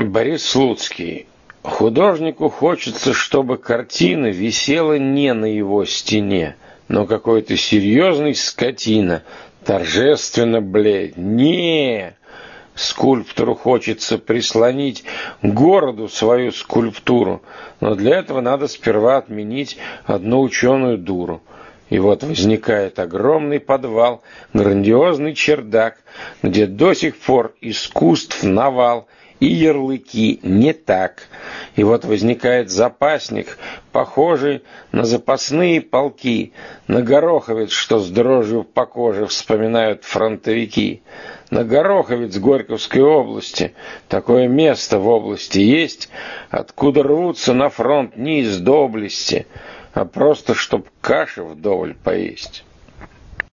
Борис Слуцкий. Художнику хочется, чтобы картина висела не на его стене, но какой-то серьезный скотина торжественно блеет. Не! Скульптору хочется прислонить к городу свою скульптуру, но для этого надо сперва отменить одну ученую дуру. И вот возникает огромный подвал, грандиозный чердак, где до сих пор искусств навал, и ярлыки не так. И вот возникает запасник, похожий на запасные полки, на гороховец, что с дрожью по коже вспоминают фронтовики. На Гороховец Горьковской области такое место в области есть, откуда рвутся на фронт не из доблести, а просто чтоб каши вдоволь поесть.